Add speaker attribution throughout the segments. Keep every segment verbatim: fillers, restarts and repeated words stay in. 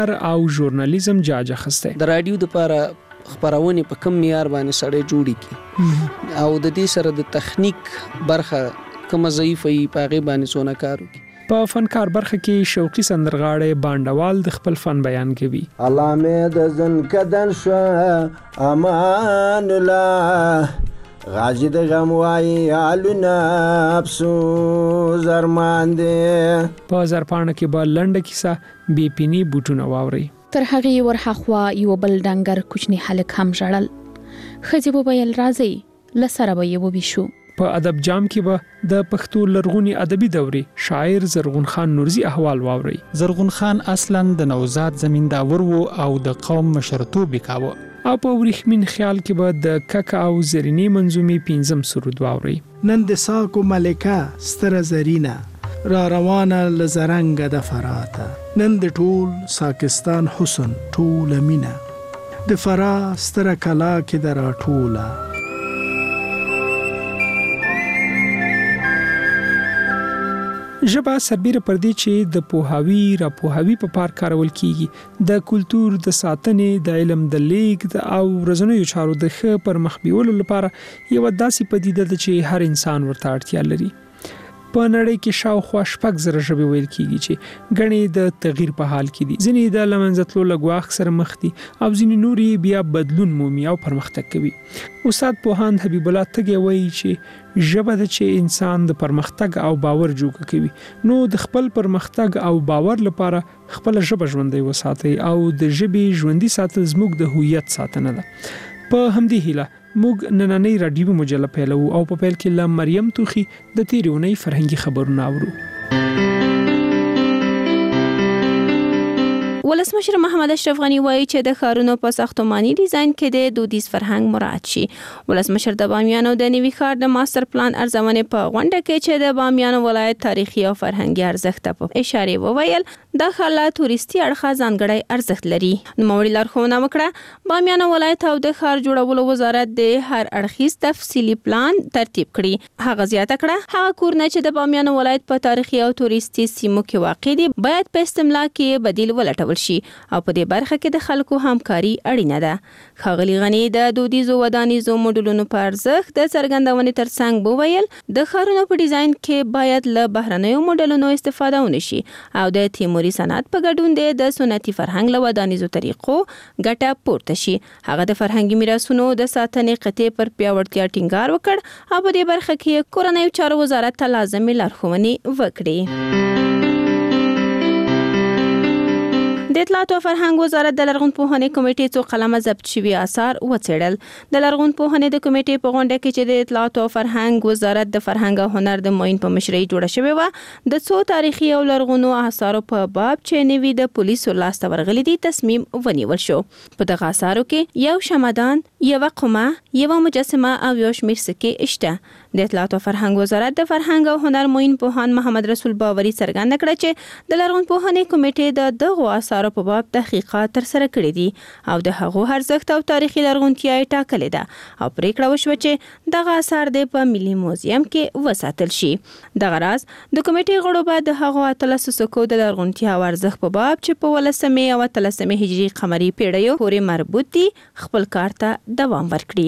Speaker 1: او ژورنالیزم جاج اخسته.
Speaker 2: د رادیو د لپاره خبرونه په کم معیار باندې سړی جوړی کی او د دې سره د تخنیک برخه کوم ضعیف ای پاغه باندې سونه کارو کی.
Speaker 1: په فنکار برخه کې شوقي سندرغاړي بانډوال د خپل فن بیان کوي.
Speaker 3: علامه د زن کدن شو امان الله غازی د غم وای علنا افسوس ارمان دې.
Speaker 1: په زرپانه کې به لنډه کیسه بی پینی بوټونه واوري.
Speaker 4: تر هغه ورخوا یو بل ډنګر کوچنی هلک هم ژړل. خځې وویل راځي لسره به یو وبشو.
Speaker 1: په ادب جام کې به د پښتو لرغونی ادبي دورې شاعر زرغون خان نورزي احوال واوري.
Speaker 5: زرغون خان اصلاً د نوزاد زمینداور وو او د قوم مشرتوب وکاوه.
Speaker 1: او په ورېخمین خیال کې به د کک او زرینې منظومې پنځم سرود واوري.
Speaker 6: نن د ساکو ملکه ستره زرینا را روانه لزرنګ د فراته نن د ټول ساکستان حسن ټول مینا د فرا ستره کلا کې درا ټوله.
Speaker 1: ژبه سربیره پر دې چې د پوهاوی را پوهاوی په پار کارول کیږي، د کلچر د ساتنې، د علم د لیږد او ورځنیو چارو د ښه پرمخ بیولو لپاره یو داسې پدیده ده چې هر انسان ورته اړتیا لري. په نړۍ کې شاوخوا شپږ زره ژبې ویل کیږي چې غني د تغییر په حال کې دي. ځینې د لمنځتلو لګواخ سره مخ دي او ځینې نوري بیا بدلون مومي او پرمختګ کوي. استاد پوهاند حبیب الله تګي وایي چې ژبه د چې انسان د پرمختګ او باور جوړ کوي، نو د خپل پرمختګ او باور لپاره خپل ژبه ژوندۍ وساتي او د ژبې ژوندۍ ساتل زموږ د هویت ساتنه ده. په همدې هیله موږ نننۍ رادیو مجله پیلو او په پیل کې ل مریم توخی د تیرونی فرهنګي خبرونه اورو.
Speaker 7: ولسمشر محمد اشرف غنی وایي چې د ښارونو په ساختماني ډیزاین کې د دودیز فرهنګ مراعات شي. ولسمشر د بامیانو د نوي ښار د ماستر پلان ارزونې په غونډه کې چې د بامیانو ولایت تاریخي او فرهنګي ارزښت په اشاره وویل د ښار توريستي اړخ ځانګړی ارزښت لري. نوموړي لارښوونه وکړه بامیانو ولایت او د ښار جوړولو وزارت د هر اړخیز تفصیلي پلان ترتیب کړي. هغه زیاته کړه هغه کورونه چې د بامیانو ولایت په تاریخي او توريستي سیمو کې واقع دي باید په استملا کې بدیل ولټول شي او په دې برخه کې د خلکو همکاري اړینه ده. ښاغلي غنی د دودیزو ودانیزو موډلونو په ارزښت د څرګندونې ترڅنګ وویل د ښارونو په ډیزاین کې باید له بهرنیو موډلونو استفاده ونشي او د تیموري صنعت په ګډون د سنتي فرهنګ له ودانیزو طریقو ګټه پورته شي. هغه د فرهنګي میراثونو د ساتنې قطعې پر پیاوړتیا ټینګار وکړ او په دې برخه کې کورنیو چارو وزارت ته لازمي لارښوونې وکړي. د اطلاعات او فرهنګ وزارت د لرغونپوهنې کمیټې څو قلمه ضبط شوي آثار وڅېړل. د لرغونپوهنې د کمیټې په غونډه کې چې د اطلاعات او فرهنګ وزارت د فرهنګ او هنر د معین په مشرۍ جوړه شوې و، د څو تاریخي او لرغونو آثارو په باب چې نوي د پولیسو لاسته ورغلي دي تصمیم ونیول شو. په دغه آثارو کې یو شمعدان، یوه قمه، یوه مجسمه او یو شمېر سکې شته. د اطلاعات او فرهنګ وزارت د فرهنګ او هنر معین پوهان محمد رسول باوري څرګنده کړه چې د لرغونپوهنې کمیټې د دغو آثارو په باب تحقیقات تر سره کړي دي او د هغو ارزښت او تاریخي لرغونتیا یې ټاکلې ده او پریکړه وشوه چې دغه آثار د په ملي موزیم کې وساتل شي. دغه راز د کمیټې غړو به د هغو اتلسو سکو د لرغونتیا او ارزښت په باب چې په ولسمې او اتلسمې هجري قمري پیړیو پورې مربوط دي خپل کار ته دوام ورکړي.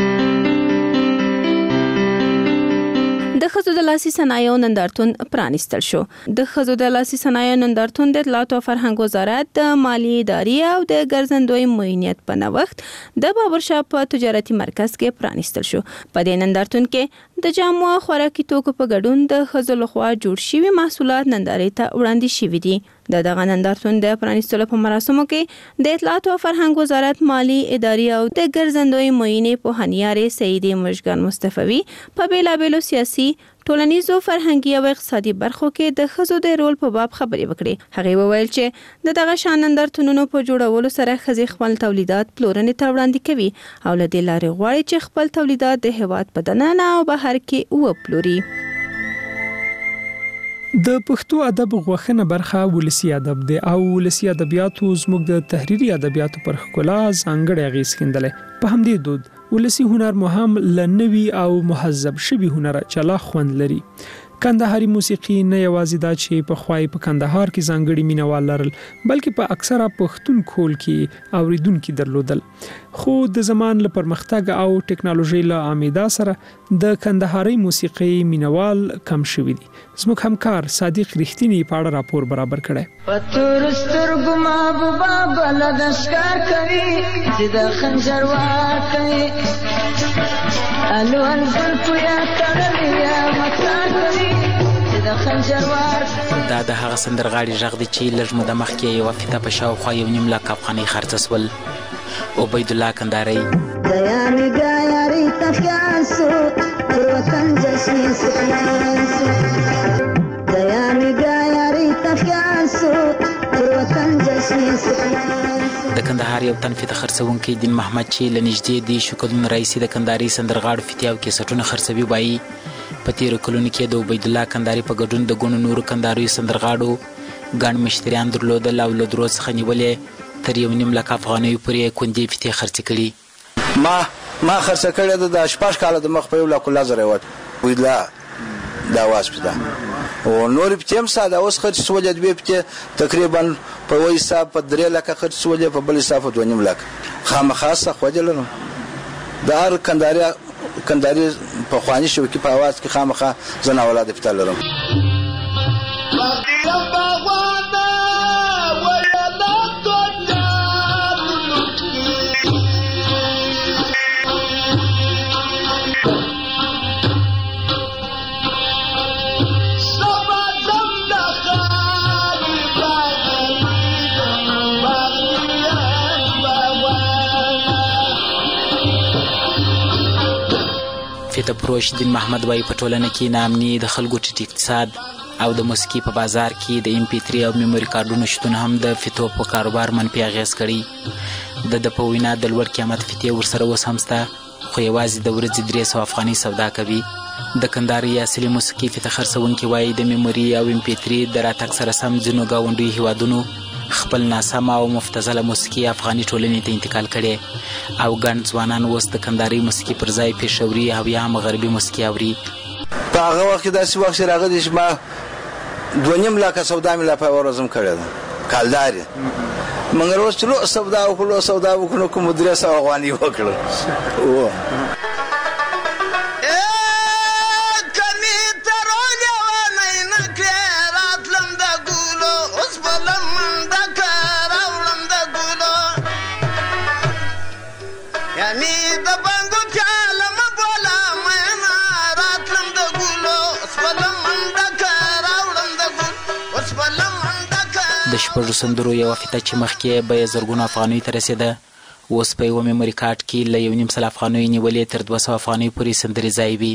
Speaker 7: د ښځو د لاسي صنایعو نندارتون پرانیستل شو. د ښځو د لاسي صنایعو نندارتون د اطلاعات او فرهنګ وزارت د مالی ادارې او د ګرځندوی معینیت په نوښت د بابرشاه په تجارتي مرکز کې پرانیستل شو. په دې نندارتون کې د جامو او خوراکي توکو په ګډون د ښځو لخوا جوړ شوي محصولات نندارې ته وړاندې شوي دي. د دغه نندارتون د پرانیستلو په مراسمو کې د اطلاعات او فرهنګ وزارت مالی ادارې او د ګرځندوی معینې پوهنیارې سیدې مشګان مصطفی په بیلابیلو سیاسي، ټولنیزو، فرهنګي او اقتصادي برخو کې د ښځو د رول په باب خبرې وکړي. هغې وویل چې د دغه شان نندارتونونو په جوړولو سره ښځې خپل تولیدات پلورنې ته وړاندې کوي او له دې لارې غواړي چې خپل تولیدات د هېواد په دننه او بهر کې وپلوري.
Speaker 1: د پښتو ادب غوښنه برخه ولسی ادب دی او ولسی ادبیاتو زموږ د تحریری ادبیاتو پر ښکلا ځانګړی اغېز ښندلی. په همدې دود ولسی هنر مو هم له نوي او مهذب شوي هنر جلا خوند لري. کندهاري موسیقي نه یوازې دا چې په خوای په کندهار کې ځانګړي مینوال لرل بلکې په اکثره پښتون کول کې اوریدونکو درلودل خو د زمان له پرمختګ او ټکنالوژي له عامدا سره د کندهاري موسیقي مینوال کم شوی دي زموږ همکار صادق رښتینی په اړه راپور برابر کړي
Speaker 8: پتور سترګو محبوبا بل د ښکار کوي چې د خنجر واکوي الو انزل پویا تړلې یا مکار کوي چې د خنجر واکوي
Speaker 9: دا د هغه سندرغاړي غږ دی چې لږ موده مخکې یوه فیته په شاوخوا یو نیم لاک افغانۍ خرڅه سول عبید الله کندهاري
Speaker 8: دایانې ګایاري تفیان سو پر وطن جشن سخیان سو دایانې ګایاري تفیان سو پر وطن جشن سخیان سو
Speaker 9: د کندهار یو تن فیته خرڅونکی دین محمد چې له نږدې دی شکلونه رئیسي د کندهاري سندرغاړو فیتې او کیسټونه خرڅوي وایي په تیرو کلونو کې د عبید الله کندهاري په ګډون د ګڼو نورو کندهاریو سندرغاړو ګڼ مشتریان درلودل او له درو څخه نیولې تر یو نیم لک افغانیو پورې کندې فیتې خرڅې کړي
Speaker 10: ما ما خرڅه کړې ده د شپږ کاله د مخ په یو لک لزر وټ عبید الله دا واس پته او نور په تم ساده اوس خرڅ سولې دوی په تقریبا په وای حساب په درې لک خرڅ سولې په بل حساب په نیم لک خامخاسه خو دې لرم د هر کندهاري کندهاري په خواني شو کې په आवाज کې خامخا زنا اولاد پته لرم
Speaker 9: فیته پروش دین محمد وای په ټولنه کې نامني د خلکو ټیټ اقتصاد او د موسیقي په بازار کې د ام پی تھری او میموري کارډونو شتون هم د فیتو په کاروبار منفي اغیز کړي د د په وینا د لوړ قیمت فیتې ورسره اوس هم شته خو یوازې د ورځې درې سوه افغانۍ سودا کوي د کندهاري اصلي موسیقي فیته خرڅونکي وایي د میموري او ام پی تھری د راتګ سره سم ځینو ګاونډیو هیوادونو خپل ناسمه او مفتزله موسیقي افغاني ټولنې ته انتقال کړي او ګڼ ځوانان اوس د کندهاري موسیقي پر ځای پېښوري او یا هم غربي موسیقي اوري
Speaker 10: په هغه وخت کې داسې وخت راغلی چې ما دوه نیم لاکه سودا مې لا په ورځم کړې ده کالداري مګر اوس چې لو سودا وکړو سودا وکړو کوم درې سوه افغانۍ وکړو
Speaker 9: د شپږو سندرو یوه فیته چې مخکې به یې زرګونو افغانیو ته رسېده اوس په یوه میموري کارډ کې له یو نیم سل افغانیو نیولې تر دوه سوه افغانیو پورې سندرې ځای وي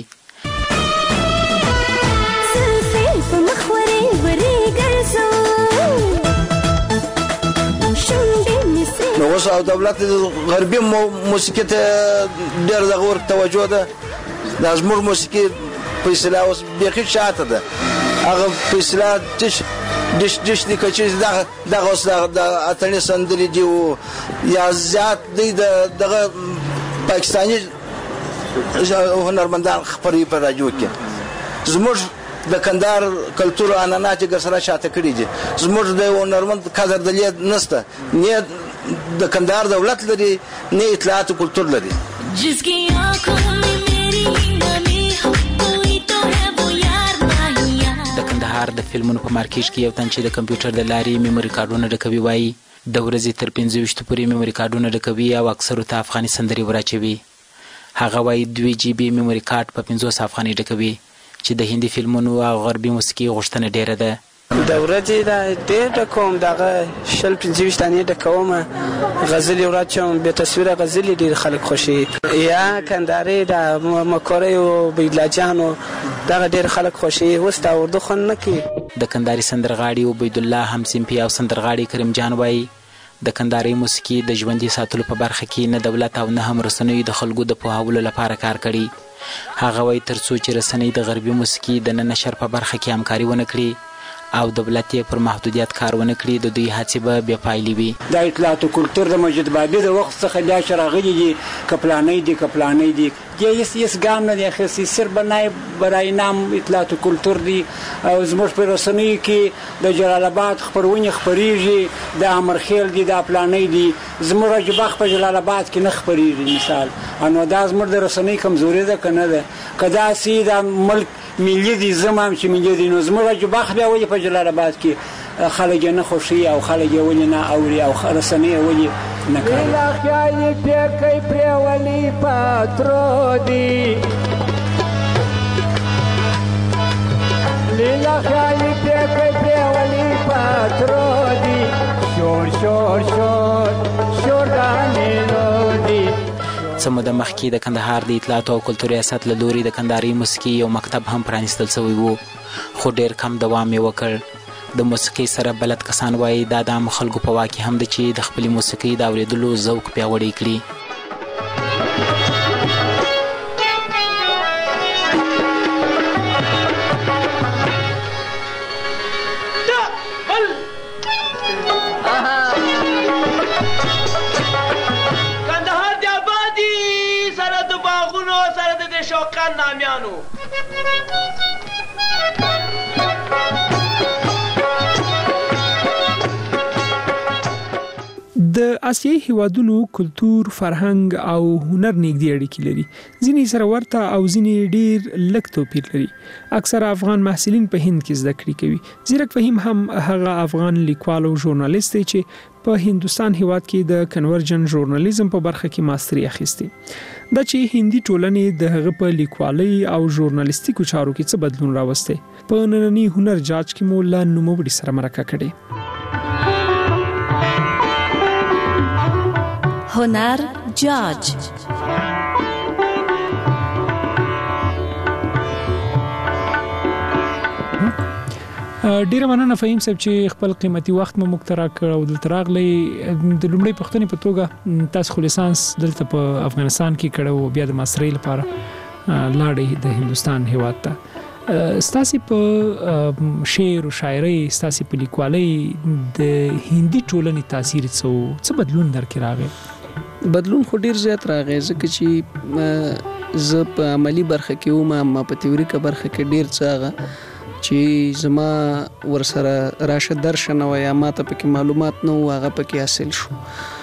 Speaker 10: نو اوس او دولت غربي موسیقي ته ډېر دغه ور توجه ده دا زموږ موسیقي په اصطلاح اوس بیخي شاته ده هغه په اصطلاح تش دش دش دي کچې دغه دغه اوس د اتڼي سندرې دي او یا زیات دی دغه پاکستاني هنرمندان خپروي په راډیو کې زموږ د کندهار کلتور او عنعنات یې ګرسره شاته کړي دي زموږ د هنرمند قدر د لید نشته نه د کندهار دولت لري نه اطلاعات کلتور لري
Speaker 11: جسکی آنکھوں میں میری نمی ہو کوئی تو ہے وہ یار ماہیا
Speaker 9: د کندهار د فلمونو په مارکیټ کې یو تن چې د کمپیوټر د لارې میموري کارډونه ډکوي وایي د ورځې تر پنځه ویشتو پورې میموري کارډونه ډکوي او اکثرو ته افغاني سندرې وراچوي هغه وایي دوه جی بي میموري کارډ په پنځوس افغانۍ ډکوي چې د هندي فلمونو او غربي موسیقي غوښتنه ډیره ده
Speaker 2: د ورځې دا ډېر ډکوم دغه شل پنځه ویشت دانې ډکوم غزلې وراچوم بې تصویره غزلې ډېر خلک خوښوي یا کندهاري د مکورۍ او بیدلاجانو دغه ډېر خلک خوښوي اوس دا اردو خوند نه کوي
Speaker 9: د کندهاري سندرغاړي عبیدالله همصنفي او سندرغاړي کریم جان وایي د کندهاري موسیقي د ژوندي ساتلو په برخه کې نه دولت او نه هم رسنیو د خلکو د پوهولو لپاره کار کړي هغه وایي تر څو چې رسنۍ د غربي موسیقي د نه نشر په برخه کې همکاري ونه کړي او دولت یې پر محدودیت کار ونه کړي د دوی هڅې به بې پایلې وي
Speaker 12: د اطلاعات کلتور د مجید بابي د وخت څخه بیا چې راغلي دي که پلانۍ دي که پلانۍ دي دیگه هیڅ ګام نه دی اخیستی، صرف به نایب برای نام اطلاعات و کلتور دی او زموږ په رسنیو کې د جلال آباد خپرونې خپریږي، د امرخیل دی، د پلانۍ دی، زموږ اجباخ په جلال آباد کې نه خپریږي مثال. نو دا زموږ د رسنۍ کمزوري ده که نه ده؟ که داسې د ملک ملي دی زمام چې ملي دی نو زموږ اجباخ بیا ولې په جلال آباد کې خلک یې نه خوښوي او خلک یې ولې نه اوري او رسنۍ یې ولې نه کوي؟
Speaker 13: لیلا خیالي پیکی پریولي پاترو دی، لیلا خیالي پیکی پریولي پاترو دی، شور شور شور شور دانیلو دی.
Speaker 9: څه موده مخکې د کندهار د اطلاعاتو او کلتور ریاست له لوري د کندهاري موسیقي یو مکتب هم پرانیستل شوی و، خو ډېر کم دوام یې وکړ. د موسیقۍ سره بلد کسان وایي دا د عامو خلکو په واک کې هم ده چې د خپلې موسیقۍ د اورېدلو ذوق پیاوړی کړي.
Speaker 14: کندهار د آبادي سره د باغونو سره د شوقان نامیانو
Speaker 1: د آسیایي هیوادونو کلتور، فرهنګ او هنر نږدې اړیکې لري. ځینې سره ورته او ځینې ډېر لږ توپیر لري. اکثره افغان محصلین په هند کې زده کړې کوي. زیرک فهیم هم هغه افغان لیکوال او ژورنالیست دی چې په هندستان هیواد کې د کنورجن ژورنالیزم په برخه کې ماستري اخیستی. دا چې هندي ټولنې د هغه په لیکوالۍ او ژورنالیستیکو چارو کې څه بدلون راوستی. په نننی هنر جاج کې مو له نوموړي سره مرکه کړې.
Speaker 15: هنر جاج
Speaker 1: ډیره مننه فهیم صاحب چې خپل قیمتي وخت مو مقترح کړ او دلته راغلی. د لومړۍ پوښتنې په توګه تاسو خو لیسانس دلته په افغانستان کې کړو او بیا د ماسترۍ لپاره لاړې د هندستان هیواد ته. ستاسو په شعر او شاعرۍ، ستاسو په لیکوالۍ د هندي ټولنې تاثیر څه بدلون درکې راغی؟
Speaker 16: بدلون خو ډیر زیات راغی ځکه چې زه په عملی برخه کې وم، اما په تیوریکه برخه کې ډیر څه هغه چې زما ورسره راشه درشه نه وای، ما ته پکې معلومات نه و، هغه پکې حاصل شو.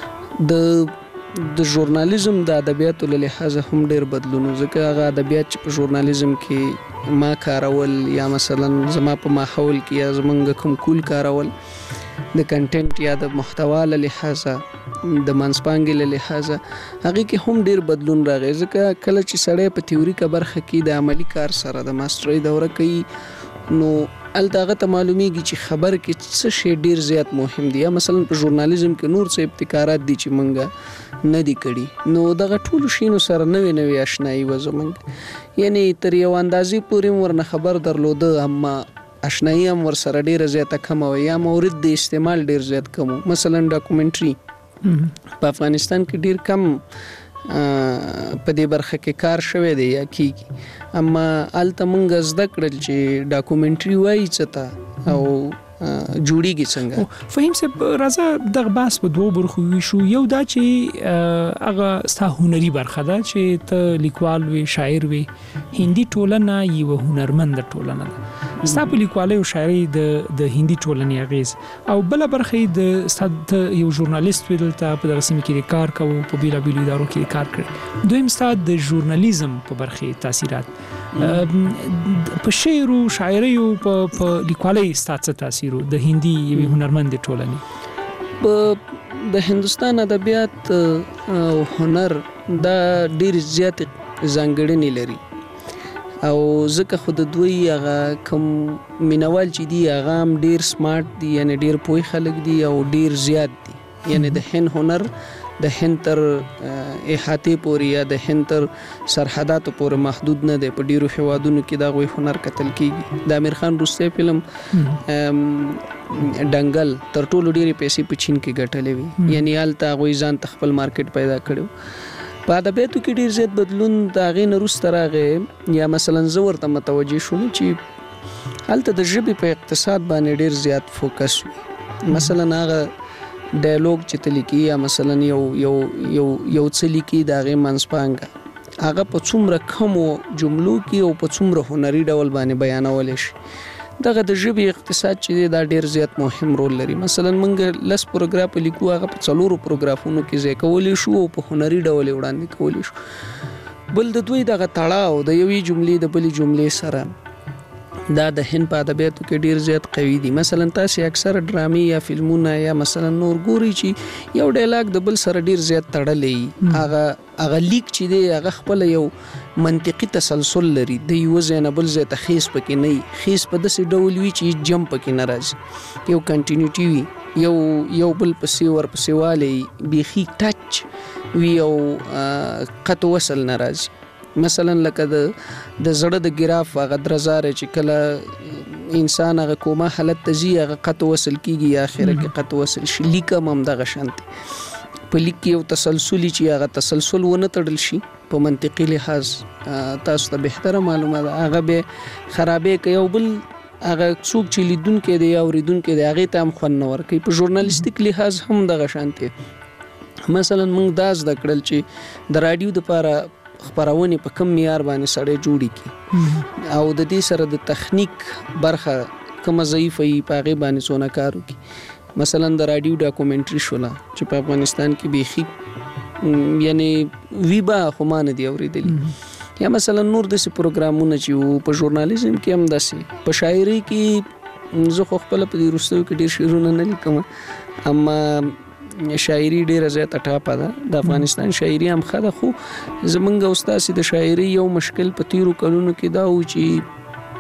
Speaker 16: د د ژورنالیزم د ادبیاتو له لحاظه هم ډیر بدلون، ځکه هغه ادبیات چې په ژورنالیزم کې ما کارول یا مثلا زما په ماحول کې یا زمونږ کوم کول کارول د کنټینټ یا د محتوا له لحاظه د منځپانګې له لحاظه هغې کې هم ډیر بدلون راغی. ځکه کله چې سړی په تیوریکه برخه کې د عملی کار سره د ماسترۍ دوره کوي نو هلته هغه ته معلومیږي چې خبر کې څه شی ډیر زیات مهم دی. یا مثلا په ژورنالیزم کې نور څه ابتکارات دي چې مونږ نه دي کړي، نو دغه ټولو شیانو سره نوې نوې اشنایي وه زمونږ، یعنی تر یو اندازې پورې م ورنه خبر درلوده، اما اشنایي هم ورسره ډیره زیاته کمه وه، یا مورد د استعمال ډیر زیات کم و. مثلا ډاکومنټري په افغانستان کې ډیر کم په دې برخه کې کار شوی دی یا کیږي، اما هلته مونږ زده کړل چې ډاکومنټري وایي څه ته او جوړیږي څنګه.
Speaker 1: فهیم صاحب راځه دغه بحث په دوه برخو ویشو. یو دا چې هغه ستا هنري برخه ده چې ته لیکوال وي، شاعر وي. هندي ټولنه یوه هنرمند ټولنه ده. ستا په لیکوالۍ او شاعرۍ د د هندي ټولنې اغیز، او بله برخه یې د ستا یو ژورنالیست وي، دلته په دغه سیمه کې کار کوو، په بیلابیلو ادارو کې کار کړی. دویم ستا د ژورنالیزم په برخه تاثیرات په شعر او شاعرۍ او په لیکوالۍ ستا څه تاثیر د هندي یوې هنرمند ټولنې؟
Speaker 16: په د هندوستان ادبیات او هنر دا ډیر زیات ځانګړنې لري، او ځکه خو د دوی هغه کوم مینوال چې دي هغه هم ډیر سمارټ دي، یعنی ډیر پوه خلک دي او ډیر زیات دي. یعنی د هند هنر د هند تر احاطې پورې یا د هند تر سرحداتو پورې محدود نه دی. په ډیرو هیوادونو کې دا غوی هنر کتل کیږي. د امیر خان روسي فلم دنګل تر ټولو ډیرې پیسې په چین کې ګټلې وي، یعنی هلته هغوی ځان ته خپل مارکیټ پیدا کړی. په ادبیاتو کې ډیر زیات بدلون د هغې نه وروسته راغی. یا مثلا زه ورته متوجه شوم چې هلته د ژبې په اقتصاد باندې ډیر زیات فوکس وي. مثلا هغه ډایلوګ چې ته لیکي یا مثلا یو یو یو یو څه لیکي د هغې منځپانګه هغه په څومره کمو جملو کې او په څومره هنري ډول باندې بیانول شي. دغه د ژبې اقتصاد چې دی دا ډیر زیات مهم رول لري. مثلا موږ لس پروګراف لیکو هغه په څلورو پروګرافونو کې ځای کولی شو او په هنري ډول وړاندې کولی شو. بل د دوی دغه تړاو د یوې جملې د بلې جملې سره دا د هند په ادبیاتو کې ډیر زیات قوي دي. مثلا تاسو اکثر ډرامې یا فلمونه یا مثلا نور ګوري چې یو ډایلاګ د بل سره ډیر زیات تړلې هغه هغه لیک چې دی هغه خپل یو منطقي تسلسل لري. د یو ځای نه بل ځای ته خیس پکې نه وي، خیس په داسې ډول وي چې جم پکې نه راځي، یو کنټینیوټي وي، یو یو بل پسې ور پسې والی بیخي ټچ وي او قط وصل نه راځي. مثلا لکه د د زړه د ګراف هغه درزار چې کله انسان هغه کومه حالت ته ځي هغه قط وصل کیږي یا اخره کې قط وصل شي. لیکم هم دغه شانتي په لیک کې یو تسلسلی چې هغه تسلسل ونه تړل شي په منطقي لحاظ تاسو ته بهتره معلومه ده هغه به خرابې کوي او بل هغه څوک چې لیدونکو دی یا اوریدونکو دی هغه ته هم خوند نه ورکوي. په ژورنالیستیک لحاظ هم دغه شانتي. مثلا موږ دا زده کړل چې د رادیو لپاره خبرونه په کم معیار باندې سړی جوړی کی او د دې سره د تخنیک برخه کوم ضعیفه ای په هغه باندې څونه کار وکي. مثلا د رادیو ډاکومنټري شولا چې په افغانستان کې بیخي یعنی ویبا خو مان دی اوریدلی یا مثلا نور د سي پروګرامونه چې په ژورنالیزم کې هم داسي په شاعري کې زه خو خپل په دې رستو کې ډیر شعرونه نه لیکم اما شاعري ډیره زیاته ټاپه ده. د افغانستان شاعري هم ښه ده خو زمونږ استاد د شاعري یو مشکل په تیرو کلونو کې دا و چې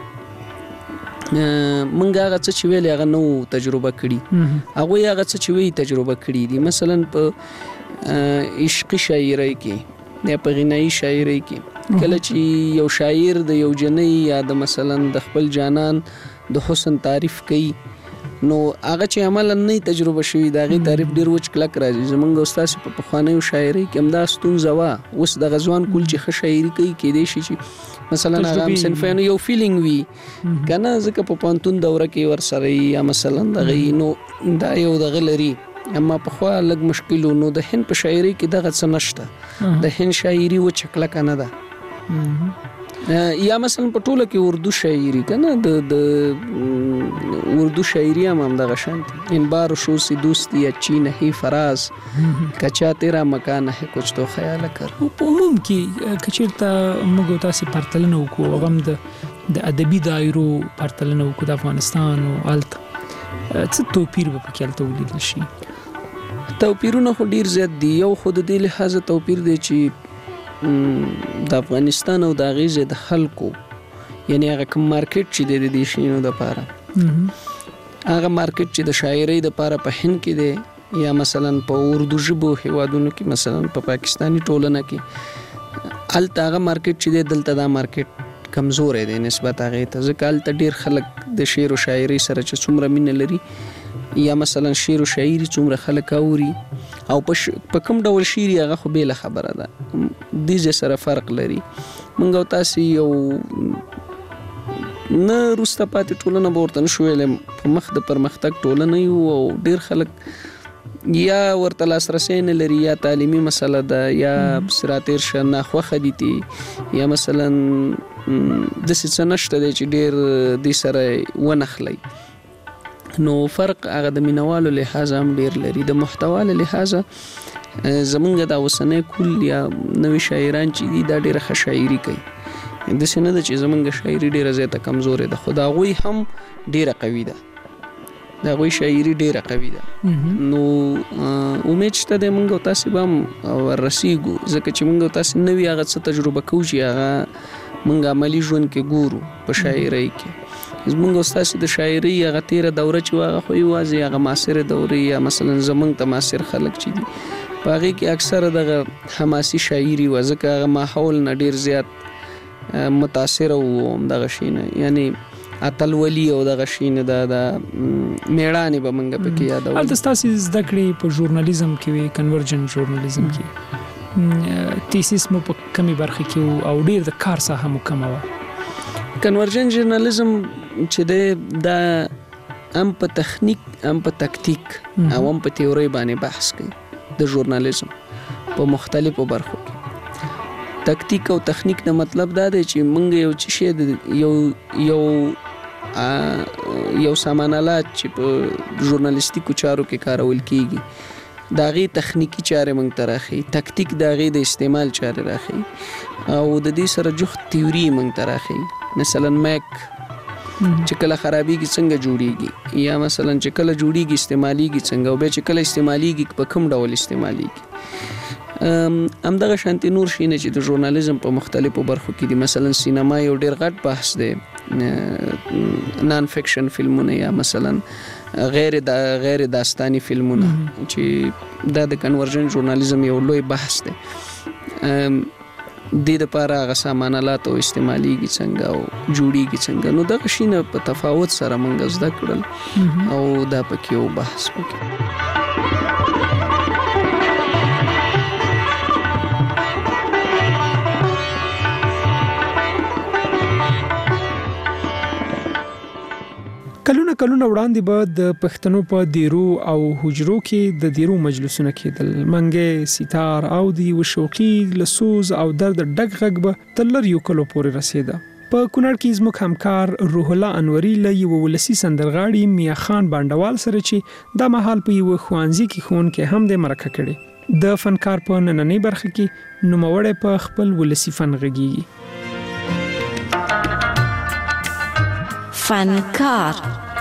Speaker 16: منګه هغه څه چې ویل هغه نو تجربه کړي هغه هغه څه چې وی تجربه کړي دي. مثلا په عشقي شاعري کې یا په غنایي شاعري کې کله چې یو شاعر د یو جنۍ یا د مثلا د خپل جانان د حسن تعریف کوي نو هغه چې عملا نه تجربه شوی دا غي تعریف ډیر وچ کلک راځي. زمونږ استاد په پخوانیو شاعري کې همدا ستونزه وا اوس د غزوان کول چې ښه شاعري کوي کې دی شي چې مثلا هغه صنفانو یو فیلینګ وی کنه ځکه په پانتون دوره کې ور سره یا مثلا دغه نو دا یو دغه لري اما په خو لګ مشکل نو د هند په شاعري کې دغه څه نشته. د هند شاعري وچ کلک نه ده یا مثلا په ټوله کې اردو شاعري کنه د د اردو شاعري هم هم دغه شانتي ان بار شو سی دوستی اچھی نہیں فراز کچا تیرا مکان ہے کچھ تو خیال کر.
Speaker 1: په عموم کې کچیرته موږ تاسو پرتلنه وکړو غم د د ادبي دایرو پرتلنه وکړو د افغانستان او الت څه توپیر به پکې الته ولیدل شي.
Speaker 16: توپیرونه خو ډیر زیات دي. یو خود دې لحاظه توپیر دی چې د افغانستان او د غیزه د خلکو یعنی هغه کوم مارکیټ چې د دې شینو د پاره هغه مارکیټ چې د شاعرۍ د پاره په هند کې دی یا مثلا په اردو ژبو هیوادونو کې مثلا په پاکستانی ټولنه کې الته هغه مارکیټ چې دی دلته دا مارکیټ کمزور دی نسبت هغه ته ځکه الته ډیر خلک د شعر او شاعرۍ سره چې څومره مینه لري یا مثلا شعر او شاعري څومره خلک اوري او په کوم ډول شعر هغه خو به خبره ده د دې سره فرق لري. مونږ تاسو یو نه روسته پاتې ټولنه ورته نشو ویل په مخ د پرمختګ ټولنه یو او ډیر خلک یا ورته لاسرسي نه لري یا تعلیمي مسله ده یا سراتیر شنه خو خديتي یا مثلا د څه نشته چې ډیر د سره ونخلي نو فرق هغه د مینوالو لحاظ هم ډیر لري. د محتوا له لحاظ زمونږ د اوسنۍ کول یا نوې شاعران چې دي دا ډیره ښه شاعري کوي د سینه د چې زمونږ شاعري ډیره زیاته کمزورې ده خو دا غوي هم ډیره قوي ده دا غوي شاعري ډیره قوي ده. نو امید شته د مونږ تاسو به ورسیږو ځکه چې مونږ تاسو نوې هغه څه تجربه کوو چې هغه مونږ عملی ژوند کې ګورو په شاعرۍ کې. زمونږ استاد د شاعري هغه تیره دوره چې هغه خو یوازې هغه معاصره دوره یا مثلا زمونږ ته معاصر خلک چې دي په هغه کې اکثره دغه حماسي شاعري و ځکه هغه ماحول نه ډیر زیات متاثر او دغه شینه یعنی اتلولي او دغه شینه د میړانه به منګه پکې یادو.
Speaker 1: البته تاسو زده کړې په ژورنالیزم کې وی کنورجن ژورنالیزم کې تیسیس مو په کمی برخه کې او ډیر د کار ساحه مو کومه
Speaker 16: کنورجن ژورنالیزم چې دا هم په تخنیک هم په تکتیک او هم په تیوري باندې بحث کوي د ژورنالیزم په مختلفو برخو کې. تکتیک او تخنیک نه مطلب دا دی چې مونږ یو څه شی یو یو یو سامان آلات چې په ژورنالیستیکو چارو کې کارول کیږي دا غي تخنیکی چارې مونږ ته راخي، تکتیک دا غي د استعمال چارې راخي او د دې سره جوخت تیوري مونږ ته راخي. مثلا میک چې کله خرابېږي څنګه جوړیږي، یا مثلا چې کله جوړیږي استعمالېږي څنګه، او بیا چې کله استعمالېږي په کوم ډول استعمالېږي. همدغه شانتي نور شینه چې د ژورنالیزم په مختلفو برخو کې دي. مثلا سینما یو ډېر غټ بحث دی، نان فکشن فلمونه یا مثلا غیر دا غیر داستاني فلمونه چې دا د کنورژن ژورنالیزم یو لوی بحث دی. د دې لپاره هغه سامان آلات او استعمالېږي څنګه او جوړیږي څنګه، نو دغه شینه په تفاوت سره موږ زده کړل او دا پکې یو بحث پکې.
Speaker 1: کلونه کلونه وړاندې به د پښتنو په دیرو او حجرو کې د دیرو مجلسونه کېدل. منګي، سیتار او دی وشوقي لسوز او درد ډګ غږ به تر لریو کلو پورې رسیده. په کونړ کې زموږ همکار روح الله انوري له یو ولسی سندرغاړي میا خان بانډوال سره چې د مهال په یو خوانزي کې خون کې هم د مرکه کړي. د فنکار په نننۍ برخه کې نوموړی په خپل ولسی فن غږیږي.
Speaker 15: فنکار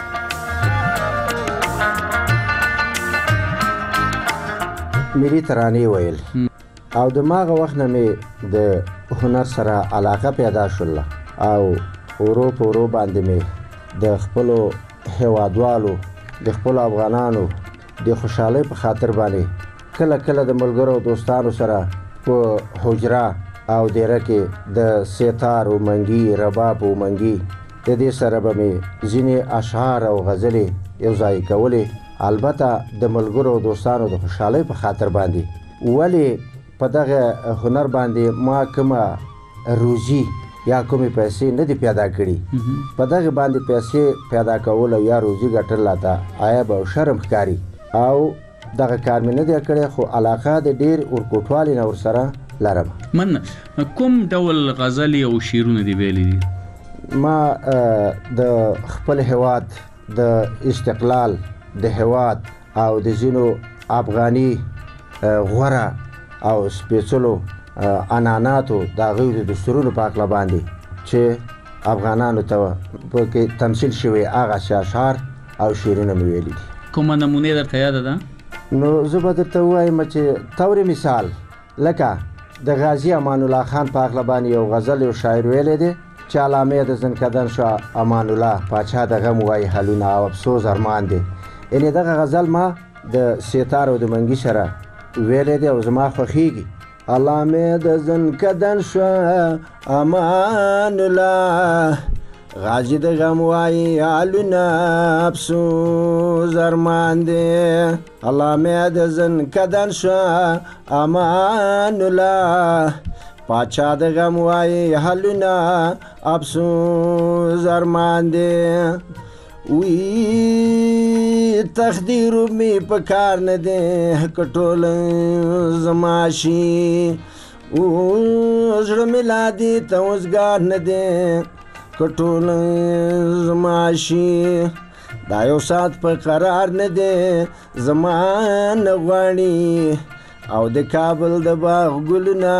Speaker 3: ملي ترانې ویل او د ماغه وخت نه مې د هنر سره علاقه پیدا شول او ورو په ورو باندې مې د خپل هوادوالو د خپل افغانانو د خوشحالۍ په خاطر باندې کله کله د ملګرو دوستانو سره په حجره او دیره کې د سیتار او منګي رباب او منګي د دې سره به مې ځینې اشعار او غزلې یو ځای کولې، البته د ملګرو دوستانو د خوشحالۍ په خاطر باندې. ولی په دغه هنر باندې ما کومه روزي یا کومې پیسې نه دي پیدا کړي، په دغه باندې پیسې پیدا کول یا روزي ګټل لاته عیب او شرم ښکاري او دغه کار مې نه دی کړی، خو علاقه د ډېر ورکوټوالي نه ورسره لرم.
Speaker 17: من کوم ډول غزلې او شعرونه دي ویلي دي؟
Speaker 3: ما د خپل هواد د استقلال د هواد او د ځینو افغاني غوره او سپېڅلو عنعناتو د هغوی د دستورونو په هکله باندې چې افغانانو ته پکې تمثیل شوي هغه اشعار او شعرونه مې ویلي دي.
Speaker 17: کومه نمونې درته یاده ده؟
Speaker 3: نو زه به درته ووایم چې طور مثال لکه د غازي امان الله خان په هکله باندې یو غزل یو شاعر ویلی دی چې علامه د زنکدن شو امان الله پاچا د غم وای حالونه او افسوس ارمان دی. یعنې دغه غزل ما د سیتار او د منګي سره ویلی دی او زما خوښیږي. علامه د زنکدن شو امان الله غازی د غم وای حالونه افسوس ارمان دی. علامه د زنکدن شو امان الله پاچا د غم وای حالونه افسوس ارمان دی. وی تقدیر می پکار نه دی کټول زماشي او زړه ملادي ته وزګار نه دی کټول زماشي دا یو سات په قرار نه دی زمان غواړي او د کابل د باغ ګلونه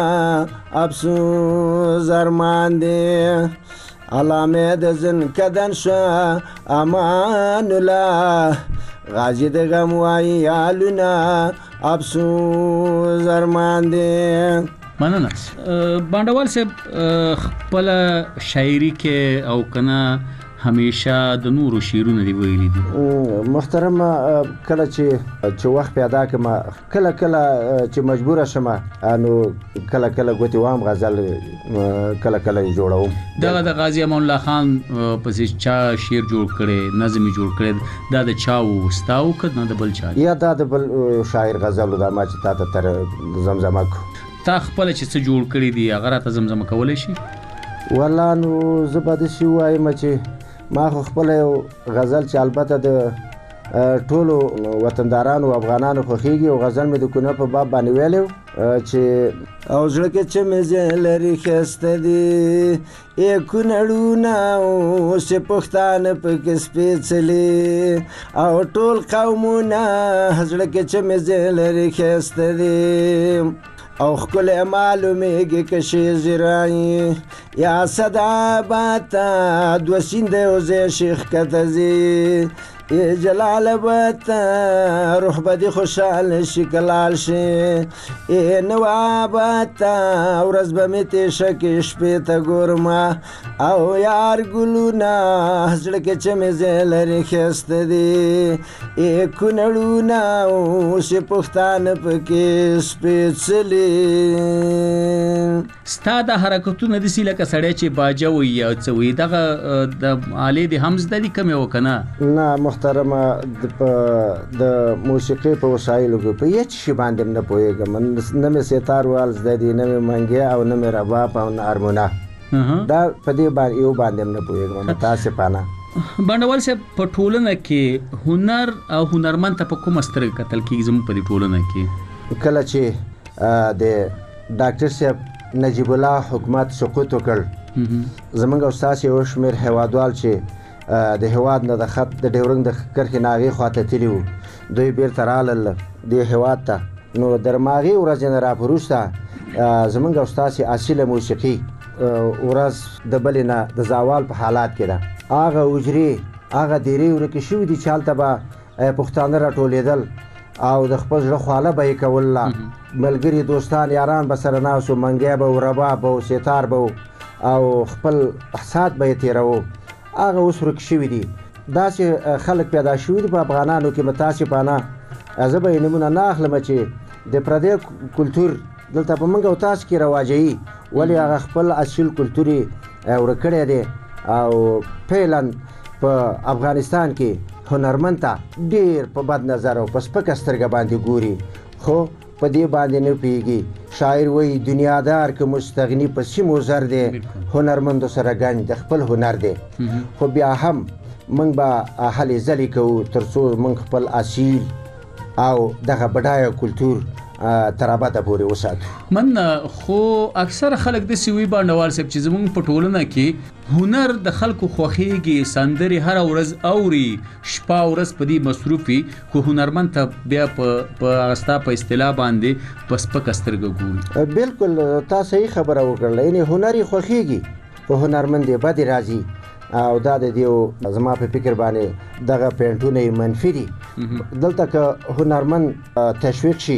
Speaker 3: افسوس ارمان دی. علامه د زنکدن شو امان الله غازی د غم وای حالونه افسوس ارمان دی.
Speaker 17: مننه. بانډوال صاحب خپل شاعري کې او کنه همیشه د نورو شعرونه دی ویلي دي؟
Speaker 3: محترم کله چې چې وخت پیدا کړم کله کله چې مجبوره شم نو کله کله ګوتې وام غزل کله کله جوړوم.
Speaker 17: دغه د غازي امان الله خان پسې چا شعر جوړ کړي نظم جوړ کړي دا د چا وستاو کنه د بل چا
Speaker 3: یا دا د بل شاعر غزل دا ما چې تا ته تر زمزمه کو
Speaker 17: تا خپل چې څه جوړ کړي دي هغه راته زمزمه کولای شي؟
Speaker 3: والله نو زه به داسې ووایم چې ما خو خپل یو غزل چې البته د ټولو وطندارانو افغانانو خوښیږي او غزل مې د کونه په باب باندې ویلی چې او زړه کې چې مې ځای لري ښایسته دي ای کونړونه اوس یې پښتانه پکې سپېڅلي او ټول قومونه زړه کې چې مې ځای لري ښایسته دي او ښکلی معلومیږي که شیزې رایي یا صداباد ته دوه سینده یو ځای شي ښکته ځي ای جلال آباد ته روح به دې خوشحاله شي که لاړ شي ای نواباد ته ورځ به مې تېشه کې شپې ته ګورمه او یار ګلونه زړه کې چې مې ځای لري ښایسته دي ای کونړونه اوس یې پښتانه پکې سپېڅلي
Speaker 17: ستا دا حرکتونه داسې لکه سړی چې باجه وي یا څه وي دغه د آلې دې هم زده دي کمې و که نه؟
Speaker 3: نه محترمه د موسیقۍ په وسایلو کې په هېڅ شي باندې نه پوهېږم نه مې ستار وال زده دي نه مې منګی او نه مې رباب او نه ارمونه دا په دې باندې یو باندې نه پوهېږم متاسفانه.
Speaker 17: بانډوال صاحب په ټولنه کې هنر او هنرمند ته په کومه سترګه کتل کېږي زموږ په دې ټولنه کې؟
Speaker 3: کله چې د ډاکټر صاحب نجیب الله حکومت سقوط وکړ زموږ او ستاسې یو شمېر هیوادوال چې د هیواد نه د خط د ډیورنګ د کرښې نه هغې خواته تللي وو دوی بیرته رالل دې هیواد ته نو د هماغې ورځې نه راپوروسته زموږ او ستاسې اصیله موسیقي ورځ د بلې نه د زوال په حالات کې ده هغه حجرې هغه دیرې ورکې شوي دي چې هلته به پښتانه راټولېدل او د خپل زړه خواله به یې کوله ملګري دوستان یاران به سره ناست وو منګی به و رباب به و ستار به و او خپل احساس به یې تېروو هغه اوس ورک شوي دي داسې خلک پیدا شوي دي په افغانانو کې متاسفانه زه به یې نومونه نه اخلم چې د پردی کلتور دلته په موږ او تاسو کې رواجوي ولې هغه خپل اصیل کلتور یې ورک کړی دی او فعلا په افغانستان کې هنرمند ته ډېر په بد نظر او په سپکه سترګه باندې ګوري خو په دې باندې نه پوهېږي شاعر وایي دنیادار که مستغني په سیمو زر دی هنرمندو سره ګنج د خپل هنر دی خو بیا هم موږ به هلې ځلې کوو تر څو موږ خپل اصیل او دغه بډایه کلتور تر ابده پورې وساتو.
Speaker 17: من خو اکثر خلک داسې وي بانډوال صاحب چې زموږ په ټولنه کې هنر د خلکو خوښېږي سندرې هره ورځ اوري شپه ورځ په دې مصروف وي خو هنرمند ته بیا په ستا په اصطلاح باندې په سپکه سترګه ګوري.
Speaker 3: بلکل تا صحیح خبره وکړله یعنې هنر یې خوښېږي خو هنرمند یې بدې راځي او دا د دیو زما په فکر باندې دغه پینټونه منفي دي دلته که هنرمند تشویق شي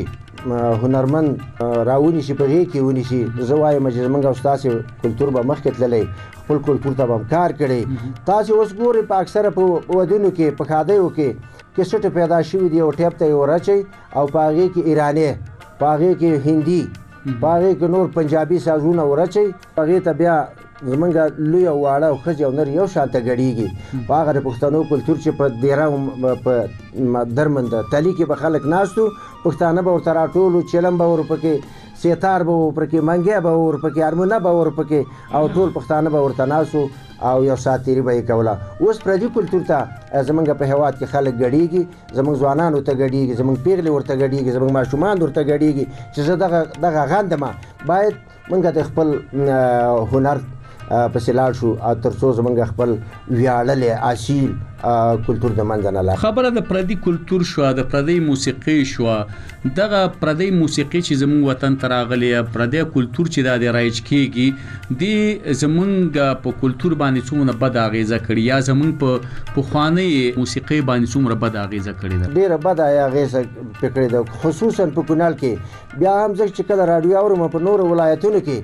Speaker 3: هنرمند راونیسي په غېږ کې ونیسي زه وایم چې زموږ او ستاسې کلتور به مخکې تللی خپل کلتور ته به هم کار کړی تاسې اوس ګورئ په اکثره په ودونو کې په ښادیو کې کیسټې پیدا شوي دي او ټیپ ته یې ورچئ او په هغې کې ایراني په هغې کې هندي په هغې کې نور پنجابي سازونه ورچئ هغې ته بیا زمونږ لوی او واړه او ښځې او نر یو شانته ګډېږي په هغه د پښتنو کلتور چې په دیره په درمند تلي کې به خلک ناست وو پښتانه به ورته راټول وو چلم به ورپکې ستار به ورپکې منګی به ورپکې ارمونه به ورپکې او ټول پښتانه به ورته ناست وو او یو ساعت تېري به یې کوله اوس پردي کلتور ته زمونږ په هېواد کې خلک ګډېږي زمونږ ځوانان ورته ګډېږي زمونږ پیغلې ورته ګډېږي زمونږ ماشومان ورته ګډېږي چې زه دغه دغه غندمه باید موږ د خپل هنر پسې لاړ شو تر څو زمونږ خپل ویاړلی اصیل کلتور د منځه نه لاړ.
Speaker 17: خبره د پردي کلتور شوه د پردی موسیقي شوه دغه پردی موسیقي چې زمونږ وطن ته راغلی پردی کلتور چې دا د رایج کېږي دې زمونږ په کلتور باندې څومره بد اغېزه کړې یا زمونږ په پخوانۍ موسیقي باندې څومره بد اغېزه کړې ده؟
Speaker 3: ډېره بده اغېزه پې کړې ده خصوصا په کونړ کې بیا هم زه چې کله راډیو اورم په نورو ولایتونو کې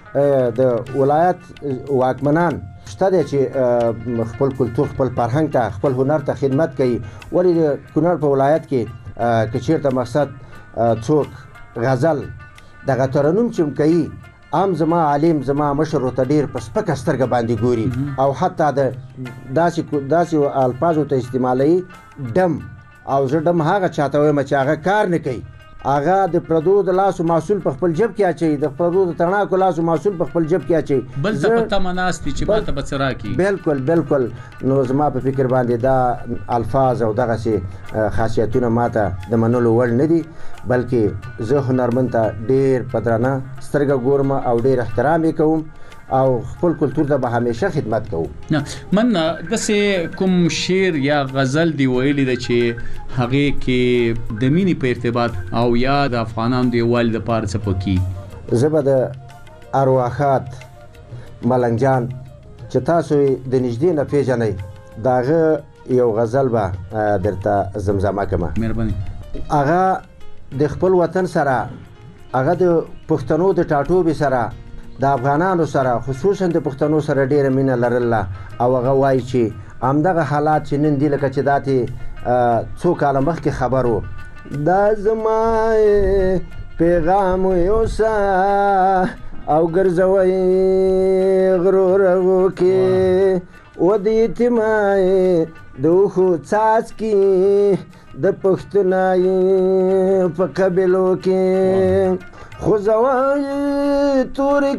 Speaker 3: د ولایت واکمنان شته دی چې خپل کلتور خپل فرهنګ ته خپل هنر ته خدمت کوي ولې د کونړ په ولایت کې که چېرته مقصد څوک غزل دغه ترنم چې کوي عام زما عالم زما مشر ورته ډېر په سپکه سترګه باندې ګوري او حتی د داسې داسې الفاظو ته استعمالوي ډم او زه ډم هغه چاته وایم چې هغه کار نه کوي هغه د پردو د لاسو محصول په خپل جب کې اچي، د پردو د تڼاکو لاسو محصول په خپل جب کې اچي،
Speaker 17: بل څه په تمه ناست دي چې ماته به څه راکړي.
Speaker 3: بالکل بالکل. نو زما په فکر باندې دا الفاظ او دغسې خاصیتونه ماته د منلو وړ نه دي، بلکې زه هنرمند ته ډېر په درنه سترګه ګورم او ډېر احترام یې کوم او خپل کلتور ته به همیشه خدمت کوو.
Speaker 17: من داسې کوم شعر یا غزل دی ویلی ده چې هغې کې د مینې په ارتباط او یا د افغانانو د یووالي دپاره څه پکې؟
Speaker 3: زه به د ارواښاد ملنګ جان چې تاسو یې د نږدې نه پېژنئ د هغه یو غزل به درته زمزمه کړمه.
Speaker 17: مهرباني.
Speaker 3: هغه د خپل وطن سره، هغه د پښتنو د ټاټوبې سره، د افغانانو سره، خصوصا د پښتنو سره ډیره مینه لرله او هغه وایي چې همدغه حالات چې نن دي لکه چې داتې څو کاله مخکې خبر و، دا زما پیغام یوسه او ګرځوئ غرورغو کې و د یتیمای د اوښو څاڅکي د پښتونای په قبیلو کې خو زوای تورې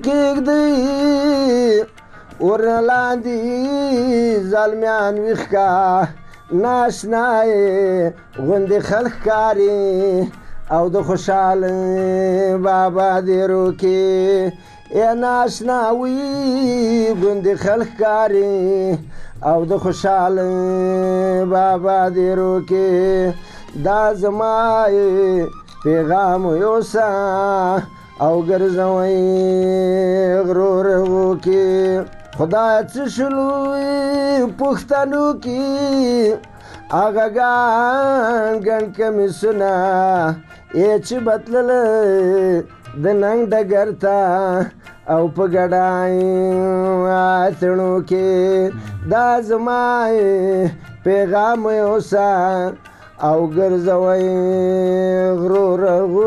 Speaker 3: کېږدئ ورنه لاندې ظالمیان ویښکا ناشنای غوندې خلک ښکاري او د خوشحال بابا دیرو کې ای ناشنا وي غوندې خلک ښکاري او د خوشحال بابا دیرو کې دا زما پیغام یوسه او ګرځوئ غرورغو کې خدای څه شلوي پښتنو کې هغه ګڼ ګڼ کمیسونه یې چې بتلله د ننګ ډګر ته او په ګډای اتڼو کې دا زما پیغام یوسه او ګرځوئ غرورغو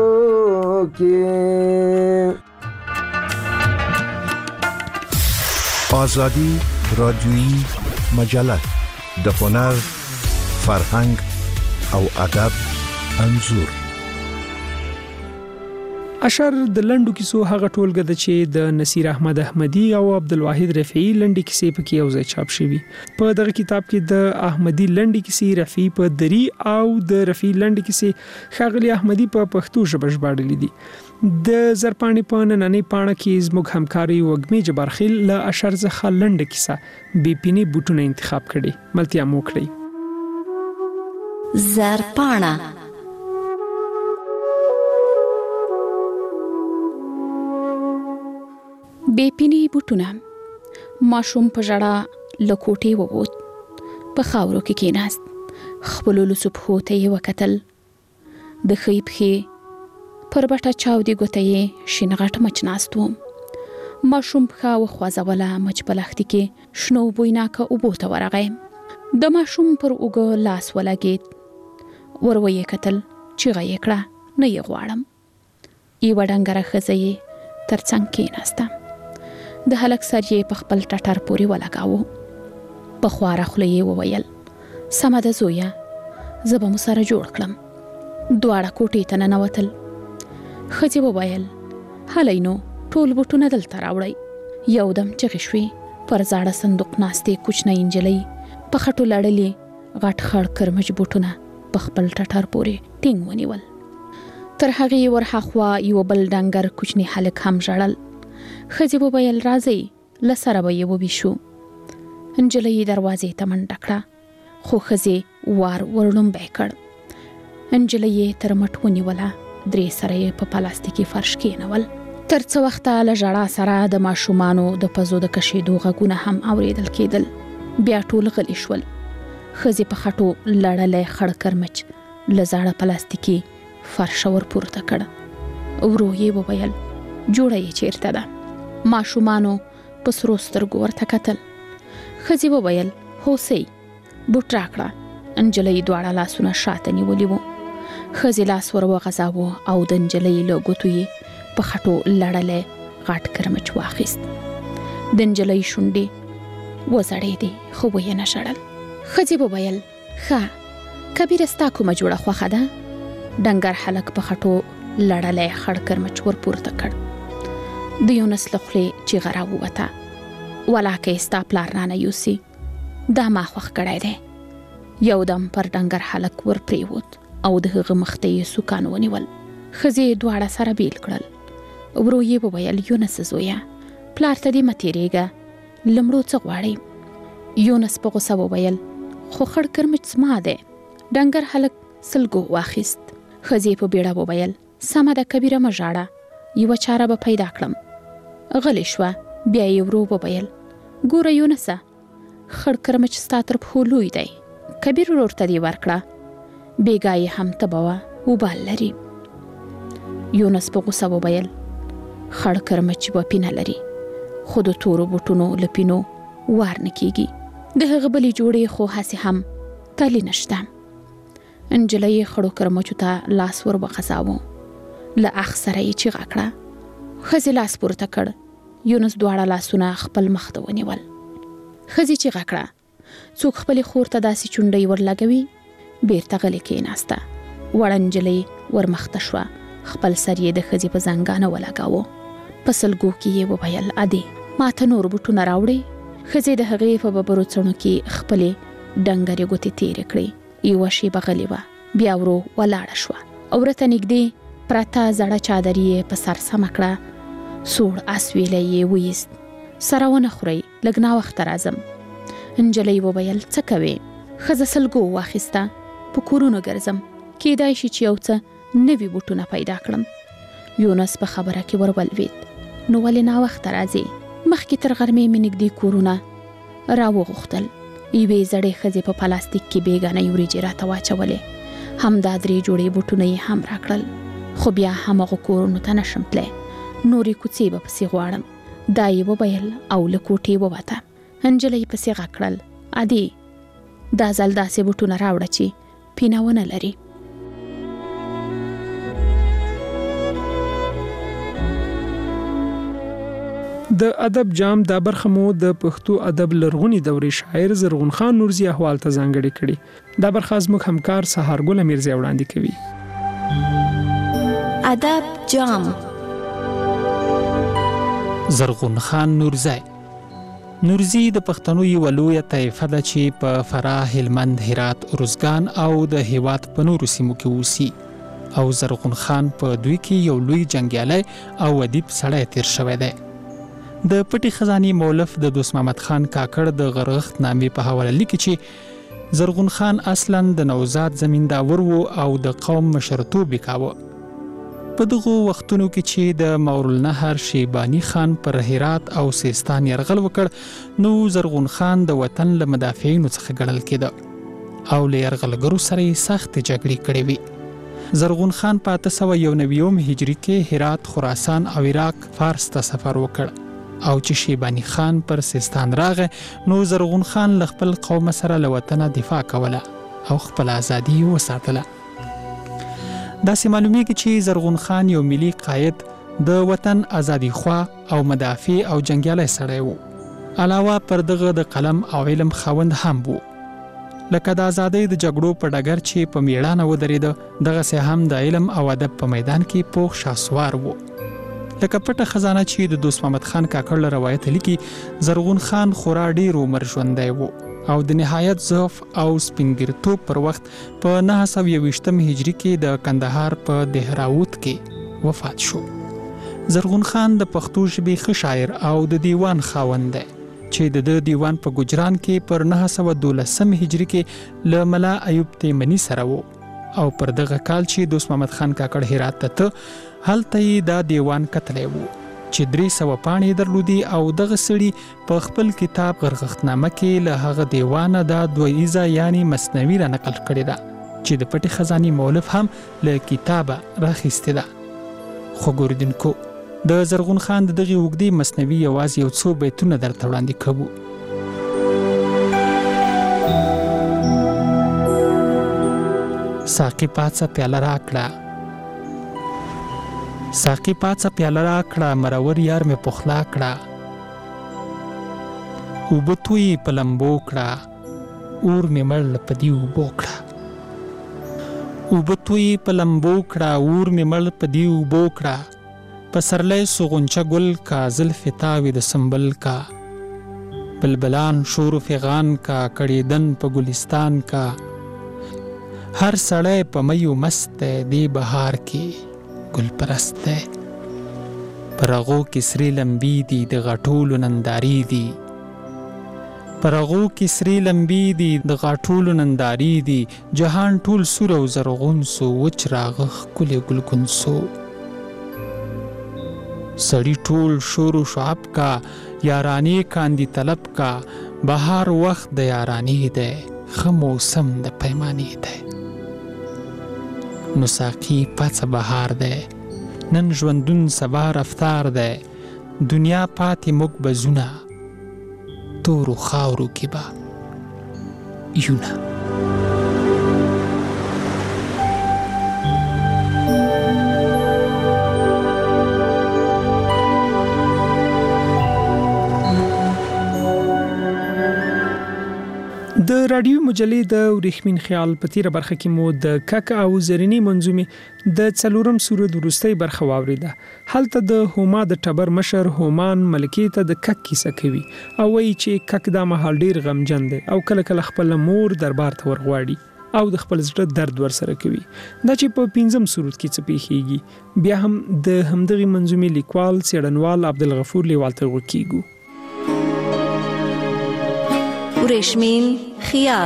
Speaker 3: کې.
Speaker 18: آزادی رادیویی مجله د هنر، فرهنګ او ادب انځور.
Speaker 1: اشر د لنډو کیسو هغه ټولګه ده چې د نصیر احمد احمدی او عبدالواحد رفیعي لنډې کیسې پکې یو ځای چاپ شوي. په دغه کتاب کې د احمدی لنډې کیسې، رفیعي په دري او د رفیعي لنډې کیسې ښاغلي احمدی په پښتو ژبه ژباړلې دي. د زرپاڼې په نننۍ پاڼه کې زموږ همکاري وږمې جبارخیل له اشر څخه لنډه کیسه بې پینې بوټونه انتخاب کړې. ملتیا مو کړئ.
Speaker 15: زرپاڼه
Speaker 4: بیپینی بوټونه. ماشوم په ژړا له کوټې ووت، په خاورو کې کېناست، خپلو لوڅو پښو ته یې وکتل. د ښۍ پښې پر بټه چاودې ګوته یې شین غټ مچ ناست و. ماشوم پښه وخوځوله، مچ په لښتې کې شنو بویناکه اوبو ته ورغی. د ماشوم پر اوږه لاس ولګېد، ور ویې کتل، چیغه یې کړه، نه یې غواړم. یوه ډنګره ښځه یې تر څنګ کېناسته. د هلک سر یې په خپل ټټر پورې ولګاوه. په خواره خوله یې وویل، سمه ده زویه، زه به مو سره جوړ کړم. دواړه کوټې ته ننوتل. ښځې وویل، هلئ نو ټول بوټونه دلته راوړئ. یودم چغې شوې. پر زاړه صندوق ناستې کوچنۍ نجلۍ په خټو لړلې غټ خړ کرمچ بوټونه په خپل ټټر پورې ټینګ ونیول. تر هغې ورهاخوا یو بل ډنګر کوچني هلک هم ژړل. ښځې وویل، راځئ له سره به یې وویشو. نجلۍ دروازې ته منډه کړه، خو ښځې وار ورړومبی کړ. نجلۍ یې تر مټ ونیوله، درې سره یې په پلاستیکي فرش کېنول. تر څه وخته له ژړا سره د ماشومانو د پزو د کشېدو غږونه هم اورېدل کېدل. بیا ټول غلي شول. ښځې په خټو لړلی خړ کرمچ له زاړه پلاستیکي فرشه ور پورته کړ. ورو یې وویل، جوړه یې چیرته ده؟ ماشومانو په سرو سترګو ورته کتل. ښځې وویل، هوسۍ، بوټ راکړه. نجلۍ دواړه لاسونه شاته نیولي وو. ښځې لاس ور وغځاوه او د نجلۍ له ګوتو یې په خټو لړلی غټ کرمچ واخیست. د نجلۍ شونډې وځړېدې، خو ویې نه ژړل. ښځې وویل، ښه، کبیره ستا کومه جوړه خوښه ده؟ ډنګر هلک په خټو لړلی خړ کرمچ ور پورته کړ. د یونس له خولې چیغه راووته، ولاکه ستا پلار رانه یوسي، دا ما خوښ کړی دی. یو دم پر ډنګر هلک ور پریوت او د هغه مخ ته یې سوکان ونیول. ښځې دواړه سره بیل کړل. ورو یې وویل، یونس زویه، پلار ته دې مه تېرېږه، له مړو څه غواړې؟ یونس په غوسه وویل، خو خړ کرمچ زما دی. ډنګر هلک سلګو واخیست. ښځې په بیړه وویل، سمه ده کبیره مه ژاړه، یوه چاره به پیدا کړم. غلې شوه. بیا یې ورو وویل، ګوره یونسه، خړ کرمچ ستا تر پښو لوی دی، کبیر ورور ته دې ورکړه، بېګا یې هم تبه وه، وبال لري. یونس په غوسه وویل، خړ کرمچ به پینه لري، خو د تورو بوټونو له پینو وار نه کېږي. د هغه بلې جوړې خو هسې هم تلی نشته. نجلۍ خړو کرمچو ته لاس ور وغځاوه. له اخ سره یې چیغه کړه. ښځې لاس پورته کړ. یونس دواړه لاسونه خپل مخ ته ونیول. ښځې چیغه کړه، څوک خپلې خور ته داسې چونډۍ ورلګوي؟ بیرته غلې کېناسته. وړه نجلۍ ورمخته شوه. خپل سر یې د ښځې په زنګانه ولګاوه. په سلګو کې یې وویل، ادې ماته نور بوټونه راوړې؟ ښځې د هغې په ببرو څڼو کې خپلې ډنګرې ګوتې تېرې کړې. یوه شېبه غلې وه، بیا ورو ولاړه شوه. ورته نږدې پرته زړه چادر یې په سر سمه کړه. سوړ اسویلی یې ویست. سره ونه خورئ، لږ ناوخته راځم. نجلۍ وویل، څه کوې؟ ښځه سلګو واخیسته. په کورونو ګرځم، کېدای شي چې یو څه نوي بوټونه پیدا کړم. یونس په خبره کې ور ولوېد، نو ولې ناوخته راځې؟ مخکې تر غرمې مې نږدې کورونه راوغوښتل. یوې زړې ښځې په پلاستیک کې بېګانۍ وریجې راته واچولې. همدا درې جوړې بوټونه یې هم راکړل. خو بیا همغو کورونو ته نشم تلی، نورې کوڅې به پسې غواړم. دا یې وویل او له کوټې ووته. نجلۍ پسې غږ کړل، ادې دا ځل داسې بوټونه راوړه چې پینه ونه لري.
Speaker 1: د ادب جام دا برخه مو د پښتو ادب لرغونی دورې شاعر زرغون خان نورزي احوال ته ځانګړې کړي. دا برخه زموږ همکار سهارګل میرزي وړاندې کوي.
Speaker 15: ادب جام.
Speaker 5: زرغون خان نورزي نورزي د پښتنو یو لویه طایفه ده چې په فراه، هلمند، هرات، ارزګان او د هیواد په نورو سیمو کې اوسي. او زرغون خان په دوی کې یو لوی جنګیالی او ادیب سړی تیر شوی دی. د پټي خزاني مولف د دوست محمد خان کاکړ د غرغښت نامې په حواله لیکي چې زرغون خان اصلاً د نوزاد زمینداور و او د قوم مشرتوب یې کاوه. په دغو وختونو کې چې د مورالنهر شیباني خان پر هرات او سیستان یرغل وکړ، نو زرغون خان د وطن له مدافعینو څخه ګڼل کېده او له یرغلګرو سره یې سختې جګړې کړې وې. زرغون خان په اته سوه یو نوي هجري کې هرات، خراسان او عراق فارس ته سفر وکړ. او چې شیبانی خان پر سیستان راغی، نو زرغون خان له خپل قوم سره له وطنه دفاع کوله او خپل ازادي وساتله. داسې معلومیږي چې زرغون خان یو ملي قائد، د وطن ازادي خوا او مدافع او جنګیالی سړی و. علاوه پر دغه د قلم او علم خاوند هم و. لکه د ازادۍ د جګړو په ډګر چې په میړانه ودرېده، دغسې هم د علم او ادب په میدان کې پوخ شاسوار و. لکه پټه خزانه چې د دوست محمد خان کاکړ له روایت لیکي، زرغون خان خورا ډیر عمر ژوندی و او د نهایت ضعف او سپینګیرتوب پر وخت په نهه سوه یوویشتم هجري کې د کندهار په دهراوت کې وفات شو. زرغون خان د پښتو ژبې ښه شاعر او د دیوان خاوند دی چې د ده دیوان په ګجران کې پر نهه سوه دولسم هجري کې له ملا ایوب تیمني سره و. او پر دغه کال چې دوست محمد خان کاکړ هرات ته ته، هلته یې دا دیوان کتلی و چې درې سوه پاڼې درلودي. او دغه سړي په خپل کتاب غرغښتنامه کې له هغه دیوانه دا دویزه یعنی مثنوي را نقل کړې ده چې د پټي خزاني مولف هم له کتابه راخیستې ده. خو ګوریدونکو، د زرغون خان د دغې اوږدې مثنوي یوازې یو څو بیتونه درته وړاندې کوو. ساقي پاڅه پیاله راکړه، ساقي پاڅه پیاله راکړه، مرور یار مې پخلا کړه، اوبه توی په لمبو کړه، اور مې مړ په دې اوبو کړه، اوبه توی په لمبو کړه، اور مې مړ په دې اوبو کړه. په سرلی سغنچه ګل کا، زلفې تاوې د سنبل کا. بلبلان شور و فغان کا، کړېدن په ګلستان کا. هر سړی په میو مست دی، دې بهار کې ګل پرست دی. پر هغو کې سرې لمبې دي د غاټولو نندارې دي. پر هغو کې سرې لمبې دي د غاټولو نندارې دي. جهان ټول سور او زرغون سو، وچ راغه ښکلی ګلګون سو. سړی ټول شور و شعب کا، یارانې کاندي طلب کا. بهار وخت د یارانې دی، ښه موسم د پیمانې دی. نو ساقي پاڅه بهار دی، نن ژوندون سبا رفتار دی. دنیا پاتې موږ به زونه، تورو خاورو کې به یونه.
Speaker 1: د رادیو مجلې د ورېښمین خیال په تیره برخه کې مو د کک او زرینی منظومې د څلورم سورت وروستۍ برخه واوریده. هلته د هوما د ټبر مشر هومان ملکې ته د کک کیسه کوي او وایي چې کک دا مهال ډیر غمجن دی او کله کله خپل مور دربار ته ورغواړي او د خپل زړه درد ورسره کوي. دا چې په پنځم سورت کې څه پیښیږي، بیا هم د همدغې منظومې لیکوال څېړنوال عبدالغفور لیوال ته غوږ
Speaker 15: ورېښمین خیال.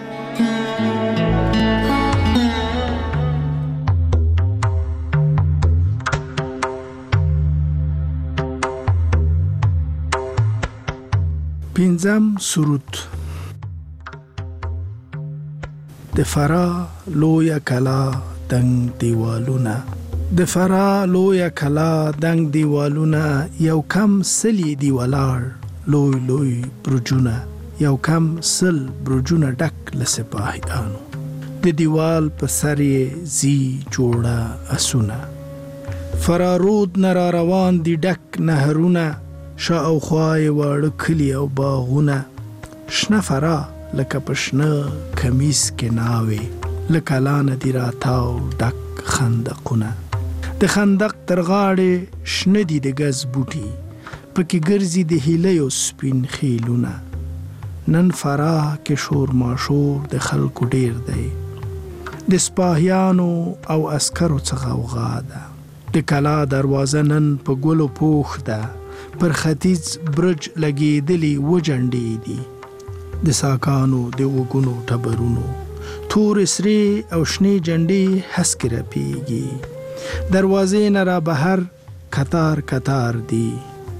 Speaker 6: پنځم سورت. د فرا لویه کلا دنګ دیوالونه. د فرا لویه کلا دنګ دیوالونه، یو کم سلی دی ولاړ لوی لوی برجونه. یو کم سل برجونه ډک له سپاهیانو. د دیوال په سر یې زی جوړه اسونه. فرارود نه را روان دي ډک نهرونه، شاوخوا یې واړه کلي او باغونه. شنه فرا لکه په شنه کمیس کې ناوې، له کلا نه دي راتاو ډک خندقونه. د خندق تر غاړې شنه دي د ګز بوټي، پکې ګرځي د هیلیو سپین خیلونه. نن فرا کې شور ماشور د خلکو ډیر دی، د سپاهیانو او عسکرو څخه غوغا ده. د کلا دروازه نن په ګلو پوښ ده، پر ختیځ برج لګېدلي و جنډې دي. د ساکانو د وګونو ټبرونو تورې سرې او شنې جنډې هسکې رپېږي. دروازې نه را بهر کتار کتار دي،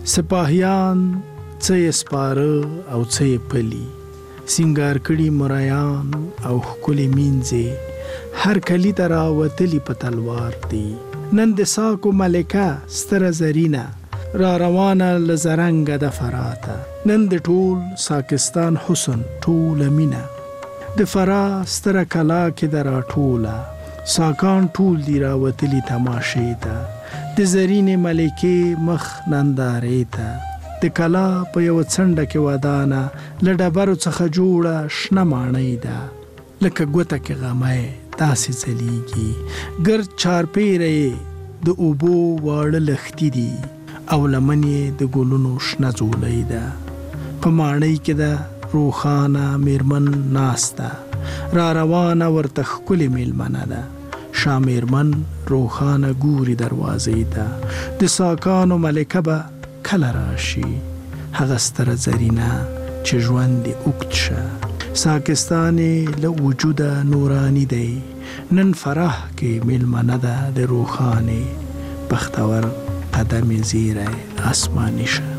Speaker 6: سپاهیان څه یې سپاره او څه یې پلي. سینګار کړي مریان او ښکلې مینځې، هر کلي ته راوتلي په تلوار دي. نن د ساکو ملکه ستره زرینه، را روانه له زرنګه د فراته. نن د ټول ساکستان حسن ټوله مینه، د فرا ستره کلا کې د راټوله. ساکان ټول دی راوتلي تماشې ته، د زرینې ملکې مخ نندارې ته. د کلا په یو څنډه کې ودانه، له ډبرو څخه جوړه شنه ماڼۍ ده. لکه ګوته کې غمی داسې ځلیږي، ګرد چارپیره یې د اوبو واړه لښتي دي او لمن یې د ګلونو شنه ځولۍ ده. په ماڼۍ کې ده روښانه میرمن ناسته، را روانه ورته ښکلې میلمنه ده. شا میرمن روښانه ګوري دروازې ته، د ساکانو ملکه به کله راشي، هغه ستره زرینه چې ژوند دې اوږد شه. ساکستان یې له وجوده نوراني دی، نن فرح کې میلمنه ده د روښانې. بختور قدم زیری آسمانی شه.